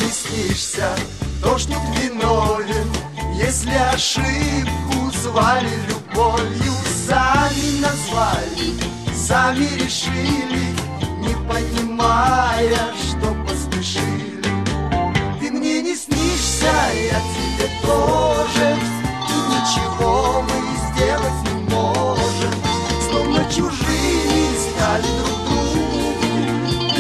не снишься, дождь тут виновен. Если ошибку звали любовью, сами назвали, сами решили, не понимая, что поспешили. Ты мне не снишься, я тебе тоже, и ничего мы сделать не можем. Словно чужими стали друг другу,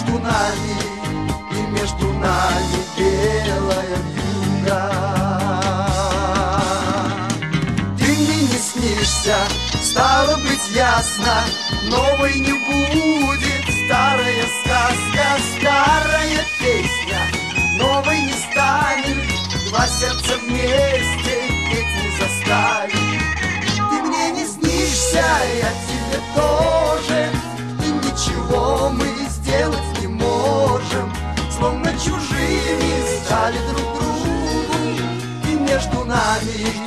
и между нами белая вьюга. Ты мне не снишься, стало быть ясно, новой не будет. Старая сказка, старая песня, новой не станет. Два сердца вместе петь не заставит. Ты мне не снишься, я тебе тоже, и ничего мы сделать не можем. Словно чужими стали друг другу, и между нами